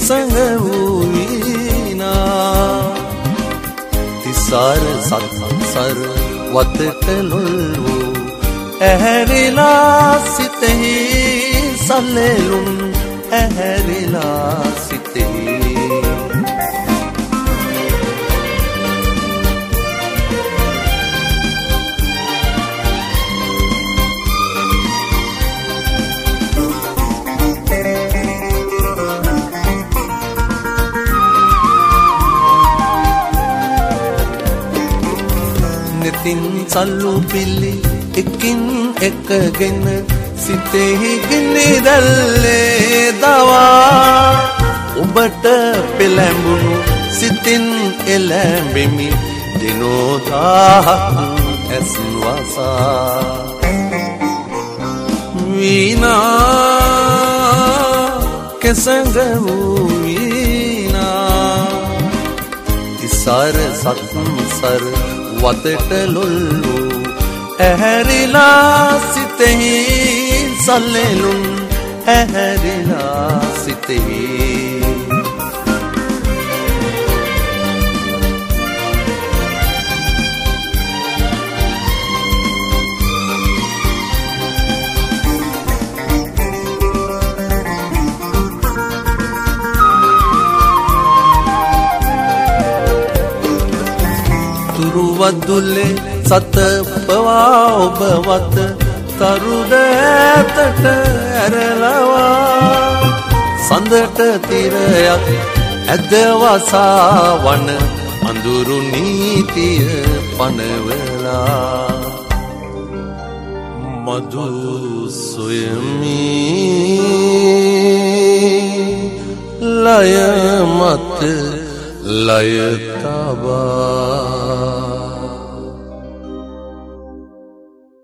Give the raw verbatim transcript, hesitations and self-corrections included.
කෙසඟ වූ වීනා තිසර සත්සර වතට ලොල් වූ ඇහැරිලා සිතෙහි සල්ලෙලුම් ඇහැරිලා සිතෙහි නිතින් සල්ලු පිළි එකින් එකගෙන සිතෙහි ගිනි දැල්ලේ දවා ඔබට පෙළඹුණු සිතින් එළඹෙමි දිනෝ දාහක් ඇස් වසා වීණා කෙසඟ වූ වීණා තිසර සත්සර වතට ලොල් වූ ඇහැරිලා සිතෙහි සල්ලෙලුම් ඇහැරිලා සිතෙහි තුරුවදුලේ සත පවා ඔබ වත තරුද ඇතට ඇරලවා සඳට තිරයක් ඇදවසා වන අඳුරු නීතිය පනවලා මధు සොයමි ලය මත ලය තබා